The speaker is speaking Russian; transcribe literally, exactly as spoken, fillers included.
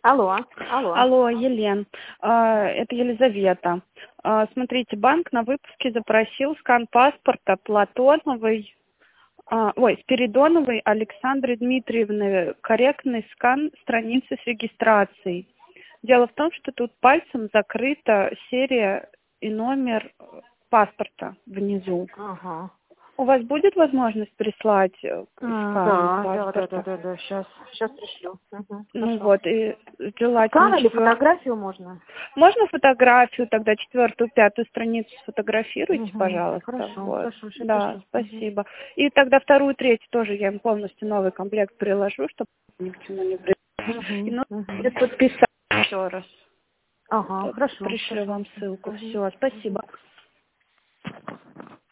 Алло, алло. Алло, Елен, а, это Елизавета. А, Смотрите, банк на выпуске запросил скан паспорта Платоновой, а, ой, Спиридоновой Александры Дмитриевны, корректный скан страницы с регистрацией. Дело в том, что тут пальцем закрыта серия и номер паспорта внизу. Ага. У вас будет возможность прислать э, скан Да, да, да, паспорта? да, да, да, сейчас, сейчас пришлю. Угу, Ну хорошо. вот, и желательно Скан или четвёр- фотографию можно? Можно фотографию, тогда четвертую, пятую страницу сфотографируйте, Угу, пожалуйста. хорошо, Вот. хорошо, сейчас Да, пришлю. Угу. спасибо. И тогда вторую, третью тоже я им полностью новый комплект приложу, чтобы ни к чему не пришло. И Угу, нужно угу. будет подписать еще раз. Ага, Вот, хорошо, пришлю хорошо. вам ссылку. Угу. Все, спасибо.